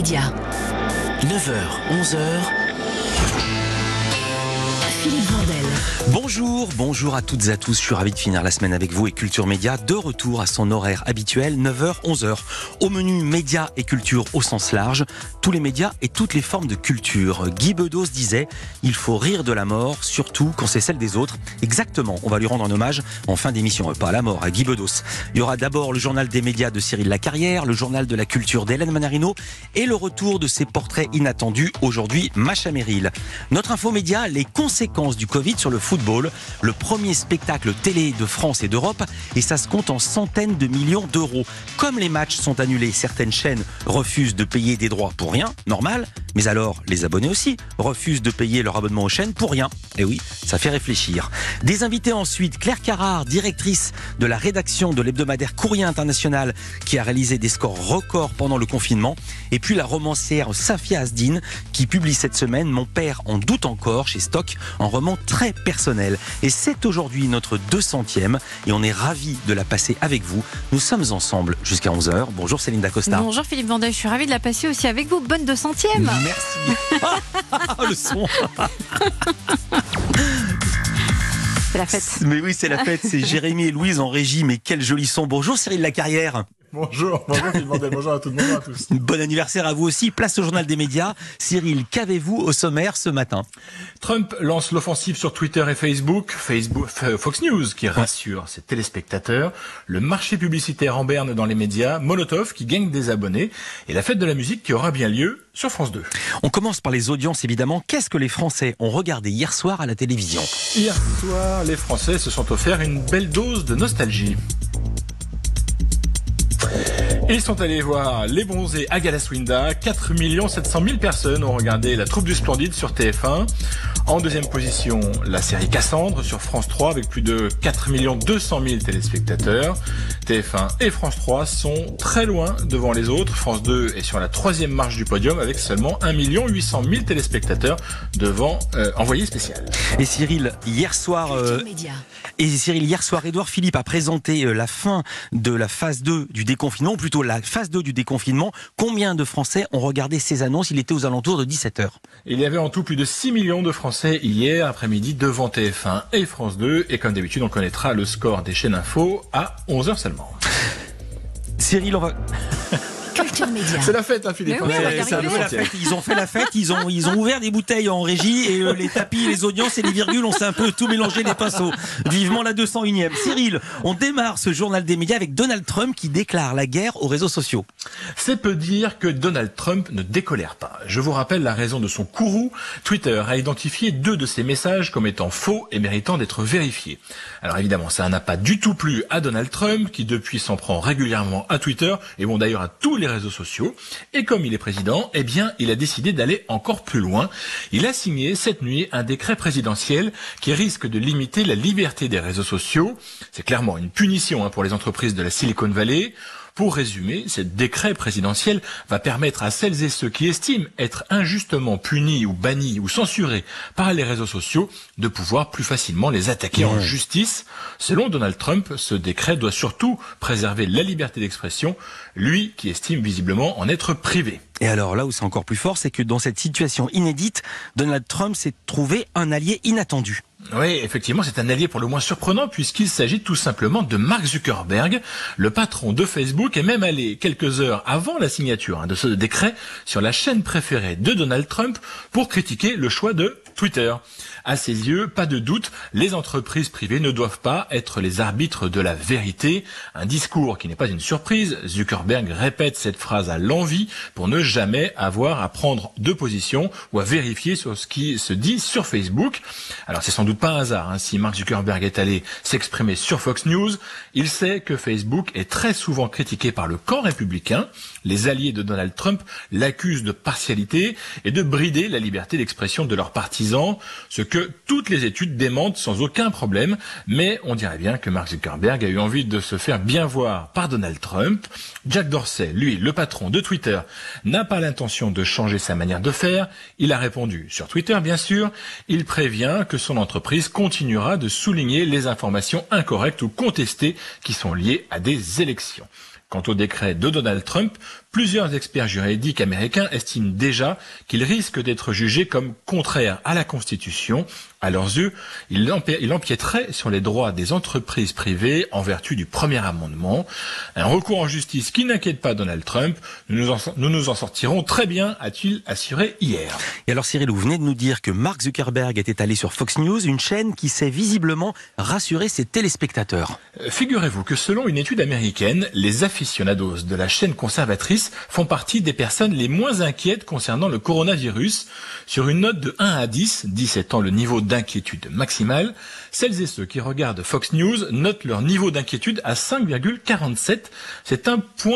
Média. 9h, 11h. Philippe Vandel. Bonjour à toutes et à tous. Je suis ravi de finir la semaine avec vous et Culture Média, de retour à son horaire habituel, 9h, 11h. Au menu médias et culture au sens large, tous les médias et toutes les formes de culture. Guy Bedos disait, il faut rire de la mort, surtout quand c'est celle des autres. Exactement, on va lui rendre un hommage en fin d'émission, pas à la mort, à Guy Bedos. Il y aura d'abord le journal des médias de Cyril Lacarrière, le journal de la culture d'Hélène Manarino et le retour de ses portraits inattendus, aujourd'hui Macha Merrill. Notre info média, les conséquences du Covid sur le football, le premier spectacle télé de France et d'Europe, et ça se compte en centaines de millions d'euros. Comme les matchs sont annulés, certaines chaînes refusent de payer des droits pour rien, normal, mais alors les abonnés aussi refusent de payer leur abonnement aux chaînes pour rien. Et oui, ça fait réfléchir. Des invités ensuite, Claire Carrard, directrice de la rédaction de l'hebdomadaire Courrier International, qui a réalisé des scores records pendant le confinement, et puis la romancière Safia Asdine, qui publie cette semaine Mon père en doute encore chez Stock, en roman très personnel. Et c'est aujourd'hui notre 200e et on est ravis de la passer avec vous. Nous sommes ensemble jusqu'à 11h. Bonjour Céline Dacosta. Bonjour Philippe Vandel, je suis ravie de la passer aussi avec vous. Bonne 200e. Merci. Le son. C'est la fête. Mais oui, c'est la fête. C'est Jérémy et Louise en régie. Mais quel joli son. Bonjour Cyril Lacarrière. Bonjour Philippe Vandel, bonjour à tout le monde, à tous. Bon anniversaire à vous aussi. Place au journal des médias. Cyril, qu'avez-vous au sommaire ce matin? Trump lance l'offensive sur Twitter et Facebook. Fox News qui rassure ses téléspectateurs. Le marché publicitaire en berne dans les médias. Molotov qui gagne des abonnés. Et la fête de la musique qui aura bien lieu sur France 2. On commence par les audiences évidemment. Qu'est-ce que les Français ont regardé hier soir à la télévision? Hier soir, les Français se sont offerts une belle dose de nostalgie. Ils sont allés voir Les Bronzés à Galaswinda. 4 700 000 personnes ont regardé La Troupe du Splendide sur TF1. En deuxième position, la série Cassandre sur France 3 avec plus de 4 200 000 téléspectateurs. TF1 et France 3 sont très loin devant les autres. France 2 est sur la troisième marche du podium avec seulement 1 800 000 téléspectateurs devant Envoyé spécial. Et Cyril, hier soir, Édouard Philippe a présenté la fin de la phase 2 du déconfinement, ou plutôt la phase 2 du déconfinement. Combien de Français ont regardé ces annonces? Il était aux alentours de 17h. Il y avait en tout plus de 6 millions de Français hier après-midi devant TF1 et France 2. Et comme d'habitude, on connaîtra le score des chaînes info à 11h seulement. Cyril, on va... Culture Média. C'est la fête, hein, Philippe. Oui, la fête. Ils ont fait la fête, ils ont ouvert des bouteilles en régie et les tapis, les audiences et les virgules, on s'est un peu tout mélangé les pinceaux. Vivement la 201e. Cyril, on démarre ce journal des médias avec Donald Trump qui déclare la guerre aux réseaux sociaux. C'est peu dire que Donald Trump ne décolère pas. Je vous rappelle la raison de son courroux. Twitter a identifié 2 de ses messages comme étant faux et méritant d'être vérifiés. Alors évidemment, ça n'a pas du tout plu à Donald Trump qui depuis s'en prend régulièrement à Twitter et bon d'ailleurs à tous les réseaux sociaux. Et comme il est président, eh bien, il a décidé d'aller encore plus loin. Il a signé cette nuit un décret présidentiel qui risque de limiter la liberté des réseaux sociaux. C'est clairement une punition pour les entreprises de la Silicon Valley. Pour résumer, ce décret présidentiel va permettre à celles et ceux qui estiment être injustement punis ou bannis ou censurés par les réseaux sociaux de pouvoir plus facilement les attaquer en justice. Selon Donald Trump, ce décret doit surtout préserver la liberté d'expression, lui qui estime visiblement en être privé. Et alors là où c'est encore plus fort, c'est que dans cette situation inédite, Donald Trump s'est trouvé un allié inattendu. Oui, effectivement, c'est un allié pour le moins surprenant puisqu'il s'agit tout simplement de Mark Zuckerberg, le patron de Facebook, est même allé quelques heures avant la signature de ce décret sur la chaîne préférée de Donald Trump pour critiquer le choix de Twitter. À ses yeux, pas de doute, les entreprises privées ne doivent pas être les arbitres de la vérité. Un discours qui n'est pas une surprise. Zuckerberg répète cette phrase à l'envi pour ne jamais avoir à prendre de position ou à vérifier sur ce qui se dit sur Facebook. Alors c'est sans doute pas un hasard si Mark Zuckerberg est allé s'exprimer sur Fox News. Il sait que Facebook est très souvent critiqué par le camp républicain. Les alliés de Donald Trump l'accusent de partialité et de brider la liberté d'expression de leurs partisans, ce que toutes les études démentent sans aucun problème. Mais on dirait bien que Mark Zuckerberg a eu envie de se faire bien voir par Donald Trump. Jack Dorsey, lui, le patron de Twitter, n'a pas l'intention de changer sa manière de faire. Il a répondu sur Twitter, bien sûr. Il prévient que son entreprise continuera de souligner les informations incorrectes ou contestées qui sont liées à des élections. Quant au décret de Donald Trump, plusieurs experts juridiques américains estiment déjà qu'il risque d'être jugé comme contraire à la Constitution. À leurs yeux, il empiéterait sur les droits des entreprises privées en vertu du premier amendement. Un recours en justice qui n'inquiète pas Donald Trump. Nous nous en sortirons très bien, a-t-il assuré hier. Et alors Cyril, vous venez de nous dire que Mark Zuckerberg était allé sur Fox News, une chaîne qui sait visiblement rassurer ses téléspectateurs. Figurez-vous que selon une étude américaine, les aficionados de la chaîne conservatrice font partie des personnes les moins inquiètes concernant le coronavirus. Sur une note de 1 à 10, 10 étant le niveau d'inquiétude maximale, celles et ceux qui regardent Fox News notent leur niveau d'inquiétude à 5,47. C'est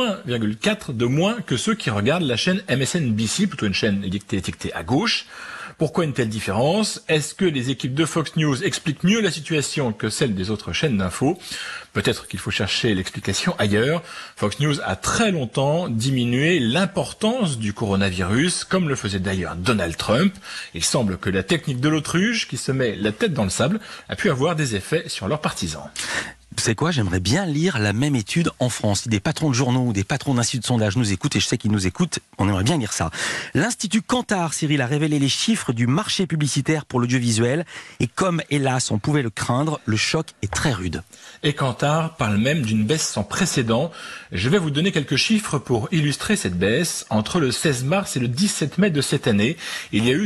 1,4 de moins que ceux qui regardent la chaîne MSNBC, plutôt une chaîne étiquetée à gauche. Pourquoi une telle différence? Est-ce que les équipes de Fox News expliquent mieux la situation que celles des autres chaînes d'infos? Peut-être qu'il faut chercher l'explication ailleurs. Fox News a très longtemps diminué l'importance du coronavirus, comme le faisait d'ailleurs Donald Trump. Il semble que la technique de l'autruche, qui se met la tête dans le sable, a pu avoir des effets sur leurs partisans. Vous savez quoi, j'aimerais bien lire la même étude en France. Si des patrons de journaux ou des patrons d'instituts de sondage nous écoutent, et je sais qu'ils nous écoutent, on aimerait bien lire ça. L'Institut Kantar, Cyril, a révélé les chiffres du marché publicitaire pour l'audiovisuel. Et comme, hélas, on pouvait le craindre, le choc est très rude. Et Kantar parle même d'une baisse sans précédent. Je vais vous donner quelques chiffres pour illustrer cette baisse. Entre le 16 mars et le 17 mai de cette année, il y a eu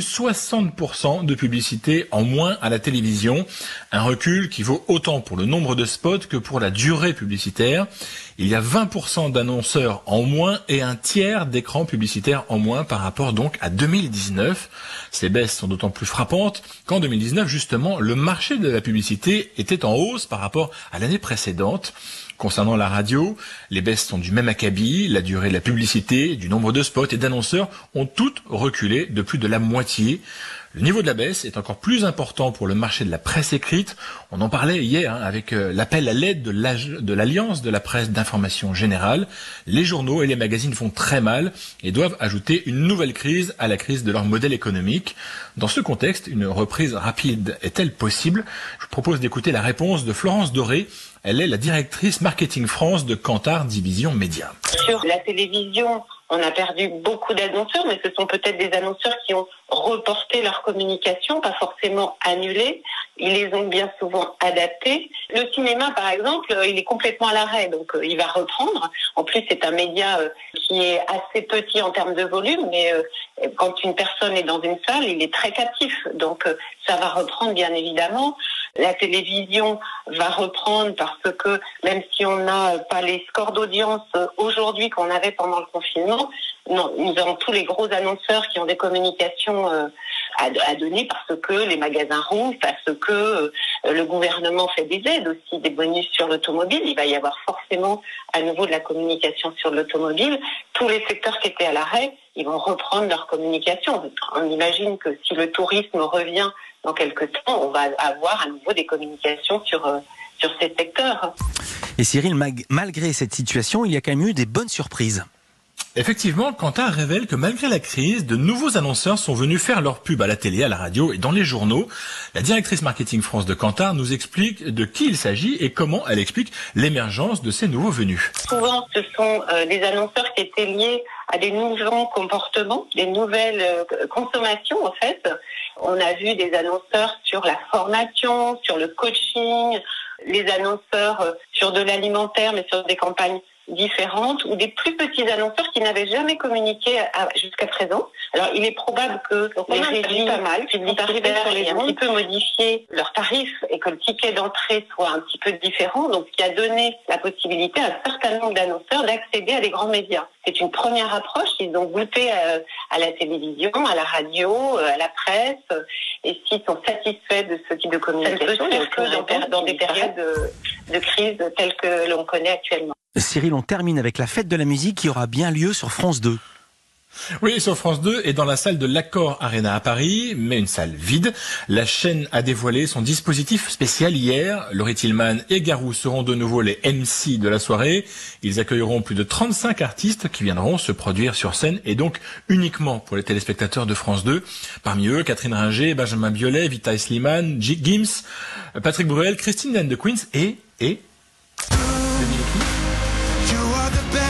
60% de publicité en moins à la télévision. Un recul qui vaut autant pour le nombre de spots que pour la durée publicitaire. Il y a 20% d'annonceurs en moins et un tiers d'écrans publicitaires en moins par rapport donc à 2019. Ces baisses sont d'autant plus frappantes qu'en 2019, justement, le marché de la publicité était en hausse par rapport à l'année précédente. Concernant la radio, les baisses sont du même acabit. La durée de la publicité, du nombre de spots et d'annonceurs ont toutes reculé de plus de la moitié. Le niveau de la baisse est encore plus important pour le marché de la presse écrite. On en parlait hier avec l'appel à l'aide de l'Alliance de la presse d'information générale. Les journaux et les magazines font très mal et doivent ajouter une nouvelle crise à la crise de leur modèle économique. Dans ce contexte, une reprise rapide est-elle possible? Je vous propose d'écouter la réponse de Florence Doré. Elle est la directrice marketing France de Kantar Division Média. Sur la télévision, on a perdu beaucoup d'annonceurs, mais ce sont peut-être des annonceurs qui ont reporté leur communication, pas forcément annulé. Ils les ont bien souvent adaptés. Le cinéma, par exemple, il est complètement à l'arrêt, donc il va reprendre. En plus, c'est un média qui est assez petit en termes de volume, mais quand une personne est dans une salle, il est très captif. Donc ça va reprendre, bien évidemment. La télévision va reprendre parce que même si on n'a pas les scores d'audience aujourd'hui qu'on avait pendant le confinement, non, nous avons tous les gros annonceurs qui ont des communications à donner parce que les magasins rouvrent, parce que le gouvernement fait des aides aussi, des bonus sur l'automobile. Il va y avoir forcément à nouveau de la communication sur l'automobile. Tous les secteurs qui étaient à l'arrêt, ils vont reprendre leur communication. On imagine que si le tourisme revient dans quelques temps, on va avoir à nouveau des communications sur ces secteurs. Et Cyril, malgré cette situation, il y a quand même eu des bonnes surprises. Effectivement, Kantar révèle que malgré la crise, de nouveaux annonceurs sont venus faire leur pub à la télé, à la radio et dans les journaux. La directrice marketing France de Kantar nous explique de qui il s'agit et comment elle explique l'émergence de ces nouveaux venus. Souvent, ce sont des annonceurs qui étaient liés à des nouveaux comportements, des nouvelles consommations en fait. On a vu des annonceurs sur la formation, sur le coaching, les annonceurs sur de l'alimentaire mais sur des campagnes différentes ou des plus petits annonceurs qui n'avaient jamais communiqué jusqu'à présent. Alors, il est probable que les régimes publicitaires aient un petit peu modifié leurs tarifs et que le ticket d'entrée soit un petit peu différent, donc ce qui a donné la possibilité à un certain nombre d'annonceurs d'accéder à des grands médias. C'est une première approche, ils ont goûté à la télévision, à la radio, à la presse, et s'ils sont satisfaits de ce type de communication, ils le dans des périodes de crise telles que l'on connaît actuellement. Cyril, on termine avec la fête de la musique qui aura bien lieu sur France 2. Oui, sur France 2 et dans la salle de l'Accor Arena à Paris, mais une salle vide. La chaîne a dévoilé son dispositif spécial hier. Laurie Tillman et Garou seront de nouveau les MC de la soirée. Ils accueilleront plus de 35 artistes qui viendront se produire sur scène et donc uniquement pour les téléspectateurs de France 2. Parmi eux, Catherine Ringer, Benjamin Biolay, Vitaly Slimane, Gims, Patrick Bruel, Christine and the Queens et...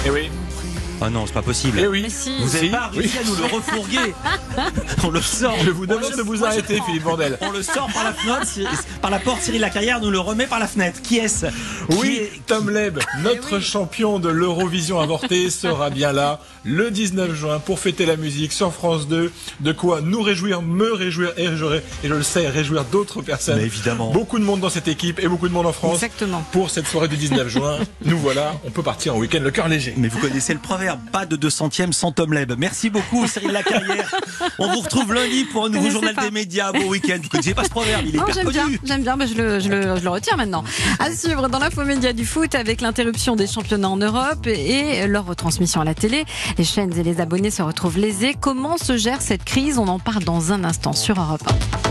Et oui. Ah non, c'est pas possible. Et oui. Mais si. Vous n'avez Si, pas réussi à nous le refourguer. On le sort. Je vous demande de vous arrêter, Philippe Vandel. On le sort par la fenêtre, par la porte. Cyril Lacarrière nous le remet par la fenêtre. Qui est-ce? Oui, Tom Leb, notre champion de l'Eurovision avorté, sera bien là le 19 juin pour fêter la musique sur France 2. De quoi nous réjouir, me réjouir et je le sais, réjouir d'autres personnes. Mais évidemment. Beaucoup de monde dans cette équipe et beaucoup de monde en France. Exactement. Pour cette soirée du 19 juin, nous voilà, on peut partir en week-end le cœur léger. Mais vous connaissez le proverbe, pas de 200e sans Tom Leb. Merci beaucoup Cyril Lacarrière. On vous retrouve lundi pour un nouveau journal des médias. Bon week-end. Vous connaissez pas ce proverbe, il est hyper connu. J'aime bien, mais je le retiens maintenant. À suivre dans l'infomédia du foot avec l'interruption des championnats en Europe et leur retransmission à la télé. Les chaînes et les abonnés se retrouvent lésés. Comment se gère cette crise? On en parle dans un instant sur Europe 1.